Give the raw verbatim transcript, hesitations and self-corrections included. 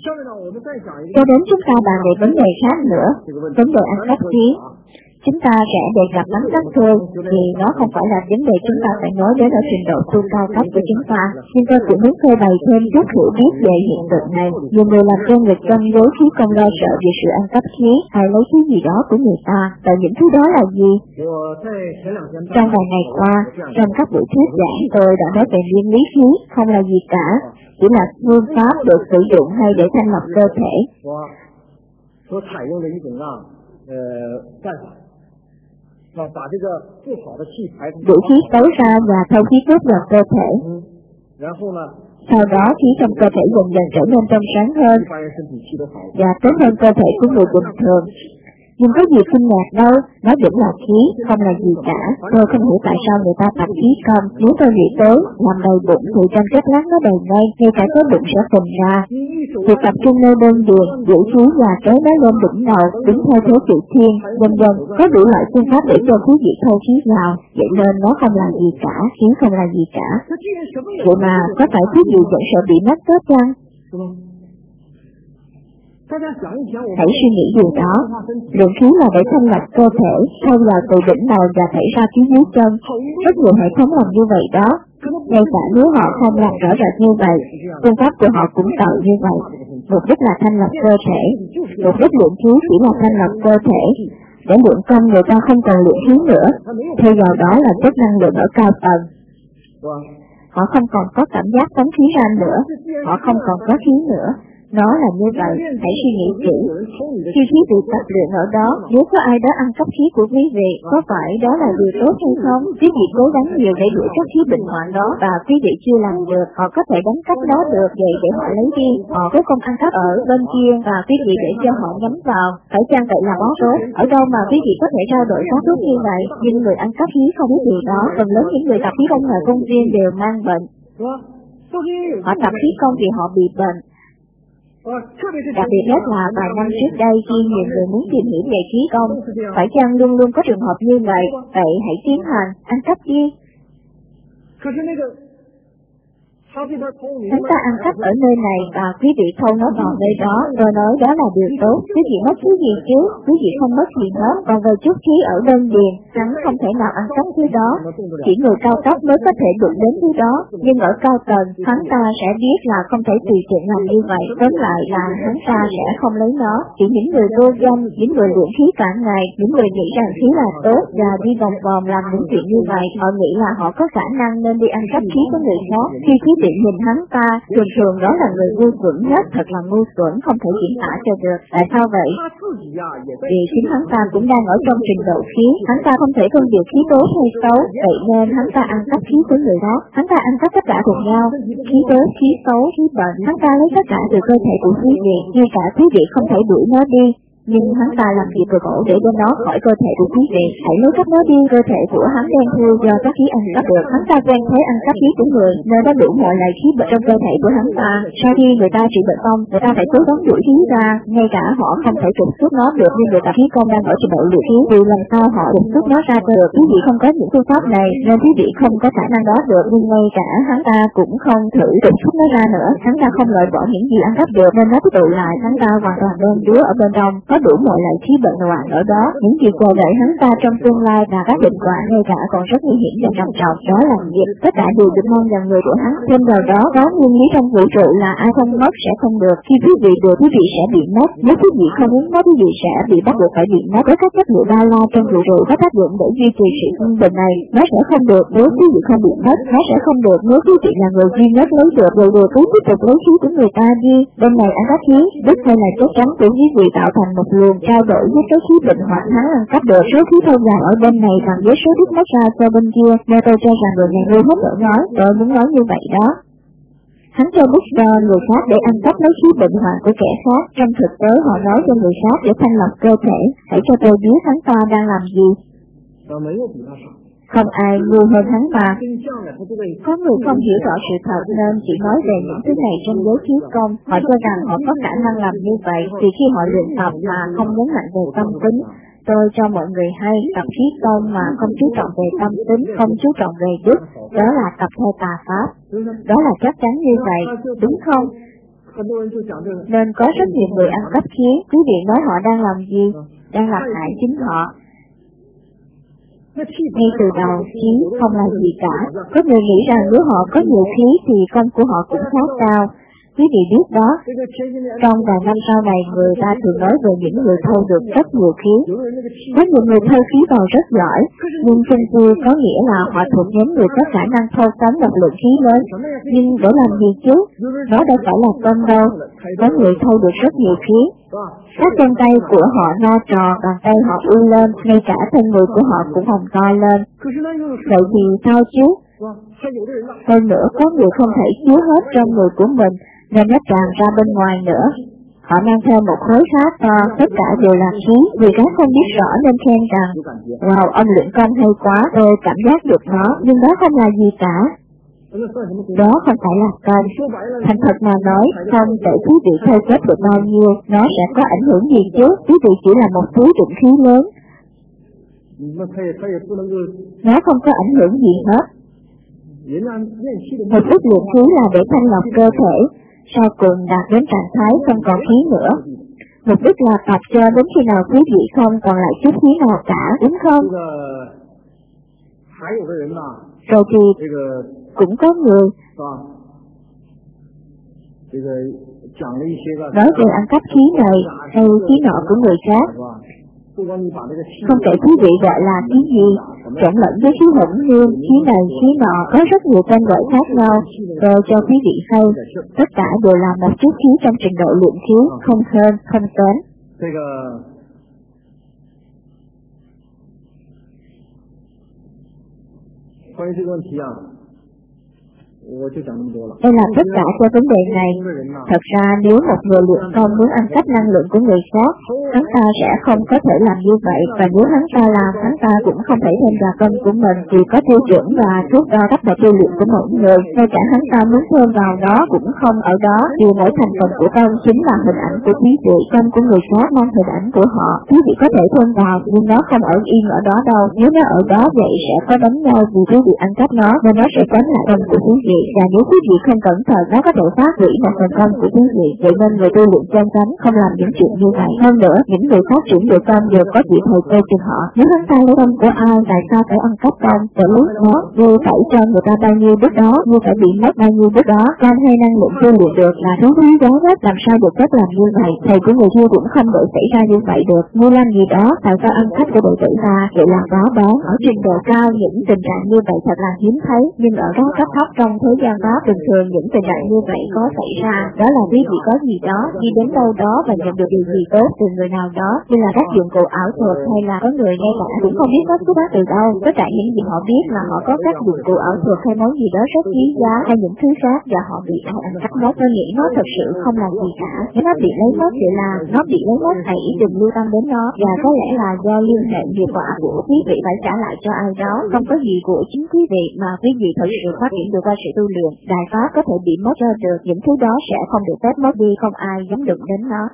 Cho đến chúng ta bàn về vấn đề khác nữa, vấn đề ăn cắp khí. Chúng ta sẽ đề cập đến các thương vì nó không phải là vấn đề chúng ta phải nói đến ở trình độ tu cao cấp của chúng ta, nhưng tôi cũng muốn phơi bày thêm chút hiểu biết về hiện tượng này. Nhiều người làm quen việc cân đối khí công lo sợ về sự ăn cắp khí hay lấy thứ gì đó của người ta, và những thứ đó là gì? Trong vài ngày qua, trong các buổi thuyết giảng tôi đã nói về nguyên lý khí không là gì cả, chỉ là phương pháp được sử dụng hay để thanh lọc cơ thể. Đuổi khí xấu ra và thâu khí tốt vào cơ thể. Sau đó khí trong cơ thể dần dần trở nên trong sáng hơn và tốt hơn cơ thể của người bình thường. Nhưng có gì kinh ngạc đâu, nó vẫn là khí, không là gì cả. Tôi không hiểu tại sao người ta tập khí công. Nếu tôi nghĩ tới, làm đầy bụng thì trong chốc lát nó đầy ngay, ngay cả cái bụng sẽ phình ra. Việc tập trung nơi đơn điền, giữ khí và kéo nó lên đỉnh đầu, đứng theo thế tự thiên, vân vân. Có đủ loại phương pháp để cho quý vị thâu khí vào, vậy nên nó không là gì cả, khí không là gì cả. Vậy mà có phải quý vị vẫn sợ bị mất tốt chăng? Hãy suy nghĩ điều đó. Lượng khí là để thanh lọc cơ thể, thâu vào từ đỉnh đầu và thảy ra phía dưới chân. Rất nhiều hệ thống làm như vậy đó. Ngay cả nếu họ không làm rõ rệt như vậy, phương pháp của họ cũng tạo như vậy. Mục đích là thanh lọc cơ thể. Mục đích lượng khí chỉ là thanh lọc cơ thể. Để lượng công người ta không còn lượng khí nữa, thay vào đó là chất năng lượng ở cao tầng. Họ không còn có cảm giác tống khí ra nữa, họ không còn có khí nữa. Nó là như vậy, hãy suy nghĩ kỹ. Khi khí bị tập luyện ở đó, nếu có ai đó ăn cắp khí của quý vị, có phải đó là điều tốt hay không? Quý vị cố gắng nhiều để đuổi các khí bệnh hoạn đó, và quý vị chưa làm được, họ có thể đánh cắp nó được, vậy để họ lấy đi. Họ có không ăn cắp ở bên kia, và quý vị để cho họ nhắm vào. Phải chăng vậy là bó tốt? Ở đâu mà quý vị có thể trao đổi phát tốt như vậy? Nhưng người ăn cắp khí không biết điều đó, phần lớn những người tập khí công ngoài công viên đều mang bệnh. Họ tập khí công vì họ bị bệnh. Đặc biệt nhất là vài năm trước đây khi nhiều người muốn tìm hiểu về khí công, phải chăng luôn luôn có trường hợp như vậy? Vậy hãy tiến hành, ăn cắp đi. Chúng ta ăn cắp ở nơi này và quý vị thâu nó vào nơi đó, rồi nói đó là điều tốt. Quý vị mất thứ gì chứ? Quý vị không mất gì hết. Còn về chút khí ở đơn điền, hắn không thể nào ăn cắp thứ đó. Chỉ người cao cấp mới có thể đụng đến thứ đó. Nhưng ở cao tầng, hắn ta sẽ biết là không thể tùy tiện làm như vậy. Tóm lại là hắn ta sẽ không lấy nó. Chỉ những người vô danh, những người luyện khí cả ngày, những người nghĩ rằng khí là tốt và đi vòng vòng làm những chuyện như vậy, họ nghĩ là họ có khả năng nên đi ăn cắp khí của người khác. Khi quý vị nhìn hắn ta, thường thường đó là người ngu xuẩn nhất, thật là ngu xuẩn, không thể diễn tả cho được. Tại sao vậy? Vì chính hắn ta cũng đang ở trong trình độ khí, hắn ta không thể phân biệt khí tốt hay xấu, vậy nên hắn ta ăn cắp khí của người đó. Hắn ta ăn cắp tất cả cùng nhau, khí tốt, khí xấu, khí bệnh, hắn ta lấy tất cả từ cơ thể của quý vị, ngay cả quý vị không thể đuổi nó đi. Nhưng hắn ta làm việc cực khổ để đưa nó khỏi cơ thể của quý vị. Hãy lấy cắp nó đi, cơ thể của hắn đen thui do các khí ăn cắp được. Hắn ta quen thế ăn cắp khí của người, nên đã đủ mọi loại khí bệnh trong cơ thể của hắn ta. Sau khi người ta trị bệnh xong, người ta phải cố gắng đuổi khí ra, ngay cả họ không thể trục xuất nó được, nhưng người ta khí công đang ở trình độ luyện khí, vì làm sao họ trục xuất nó ra được? Quý vị không có những phương pháp này, nên quý vị không có khả năng đó được. Nhưng ngay cả hắn ta cũng không thử trục xuất nó ra nữa. Hắn ta không loại bỏ những gì ăn cắp được, nên nó tụ lại. Hắn ta hoàn toàn đen đúa ở bên trong, có đủ mọi loại khí bệnh hoạn ở đó. Những gì chờ đợi hắn ta trong tương lai và các định quả ngay cả còn rất nguy hiểm và trầm trọng, đó là nghiệp. Tất cả đều được mong rằng người của hắn. Thêm vào đó, có nguyên lý trong vũ trụ là ai không mất sẽ không được. Khi quý vị được, quý vị sẽ bị mất. Nếu quý vị không muốn mất, quý vị sẽ bị bắt buộc phải bị mất. Với các chất liệu ba la trong vũ trụ có tác dụng để duy trì sự quân bình này, nó sẽ không được nếu quý vị không bị mất. Nó sẽ không được nếu quý vị là người duy nhất lấy được. Rồi được cứ tiếp tục lấy khí của người ta đi. Bên này ăn cắp khí, đức hay là chất trắng của quý vị tạo thành một luồng trao đổi với số khí bệnh hoạn hắn ăn cắp được. Số khí thâu vào ở bên này bằng với số đứt mất ra cho bên kia. Nên tôi cho rằng người này ngu hết ở nói, tôi muốn nói như vậy đó. Hắn cho bút cho người khác để ăn cắp lấy khí bệnh hoạn của kẻ khác. Trong thực tế họ nói cho người khác để thanh lọc cơ thể. Hãy cho tôi biết hắn ta đang làm gì. Không ai ngu hơn hắn ta. Có người không hiểu rõ sự thật nên chỉ nói về những thứ này trong giới khí công. Họ cho rằng họ có khả năng làm như vậy vì khi họ luyện tập mà không nhấn mạnh về tâm tính. Tôi cho mọi người hay tập khí công mà không chú trọng về tâm tính, không chú trọng về đức, đó là tập theo tà pháp. Đó là chắc chắn như vậy, đúng không? Nên có rất nhiều người ăn cắp khí, quý vị nói họ đang làm gì? Đang làm hại chính họ. Ngay từ đầu, khí không là gì cả. Có người nghĩ rằng nếu họ có nhiều khí thì công của họ cũng khá cao. Quý vị biết đó, trong vài năm sau này người ta thường nói về những người thâu được rất nhiều khí. Có nhiều người thâu khí vào rất giỏi, nhưng chân cua có nghĩa là họ thuộc nhóm người có khả năng thâu tóm một lượng khí lớn. Nhưng để làm gì chứ? Đó đâu phải là công đâu. Có người thâu được rất nhiều khí. Các chân tay của họ no trò, bàn tay họ u lên, ngay cả thân người của họ cũng hồng to lên. Vậy thì sao chứ? Hơn nữa có người không thể chứa hết trong người của mình, nên nó tràn ra bên ngoài nữa. Họ mang theo một khối khá to, tất cả đều là khí, vì cái không biết rõ nên khen rằng, wow, ông luyện công hay quá, tôi cảm giác được nó, nhưng đó không là gì cả. Đó không phải là công. Thành thật mà nói, không để quý vị theo kết được bao nhiêu, nó sẽ có ảnh hưởng gì chứ, quý vị chỉ là một túi đựng khí lớn. Nó không có ảnh hưởng gì hết. Mục đích luyện khí là để thanh lọc cơ thể, sau cùng đạt đến trạng thái không còn khí nữa. Mục đích là tập cho đến khi nào quý vị không còn lại chút khí nào cả, đúng không? Rồi thì cũng có người nói về ăn cắp khí này hay khí nọ của người khác. Không kể quý vị gọi là khí gì, trộn lẫn với khí hỗn nguyên, khí này, khí nọ, có rất nhiều tên gọi khác nhau. Tôi cho quý vị hay, tất cả đều là một chút khí trong trình độ luyện khí, không hơn, không kém. Đây là tất cả cho vấn đề này. Thật ra nếu một người luyện công muốn ăn cắp năng lượng của người khác, hắn ta sẽ không có thể làm như vậy, và nếu hắn ta làm, hắn ta cũng không thể thêm vào công của mình, vì có tiêu chuẩn và thước đo cấp độ tu luyện của mỗi người. Ngay cả hắn ta muốn thêm vào đó cũng không ở đó, vì mỗi thành phần của công chính là hình ảnh của quý vị, công của người khác mang hình ảnh của họ. Quý vị có thể thêm vào, nhưng nó không ở yên ở đó đâu. Nếu nó ở đó vậy sẽ có đánh nhau vì quý vị ăn cắp nó, nên nó sẽ tránh lại công của quý vị. Và nếu quý vị không cẩn thận, nó có thể phá hủy một phần công của quý vị. Vậy nên người tu luyện chân chánh không làm những chuyện như vậy. Hơn nữa, những người phát triển được công đều có chỉ thời cơ chừng họ. Nếu hắn ta lấy công của ai, tại sao phải ăn cắp công? Để lúc đó, như phải cho người ta bao nhiêu bước đó, như phải bị mất bao nhiêu bước đó. Công hay năng lượng tu luyện được là thứ quý giá nhất, làm sao được phép làm như vậy? Thầy của người kia cũng không để xảy ra như vậy được. Ngươi làm gì đó, tạo ra ăn cắp của đệ tử ta, vậy là đó đó. Ở trình độ cao, những tình trạng như vậy thật là hiếm thấy, nhưng ở các cấp thấp trong thế gian đó bình thường những tình trạng như vậy có xảy ra. Đó là quý vị có gì đó đi đến đâu đó và nhận được điều gì tốt từ người nào đó, như là các dụng cụ ảo thuật, hay là có người ngay cả cũng không biết nó xuất phát từ đâu. Tất cả những gì họ biết là họ có các dụng cụ ảo thuật hay món gì đó rất quý giá hay những thứ khác, và họ bị ai ăn cắp nó. Tôi nghĩ nó thật sự không là gì cả. Nếu nó bị lấy mất vậy là nó bị lấy mất, hãy đừng lưu tâm đến nó, và có lẽ là do liên hệ hiệu quả của quý vị phải trả lại cho ai đó, không có gì của chính quý vị mà quý vị thật sự phát triển được qua sự tu luyện. Đại pháp có thể bị mất cho được, những thứ đó sẽ không được phép mất đi, không ai dám đụng đến nó.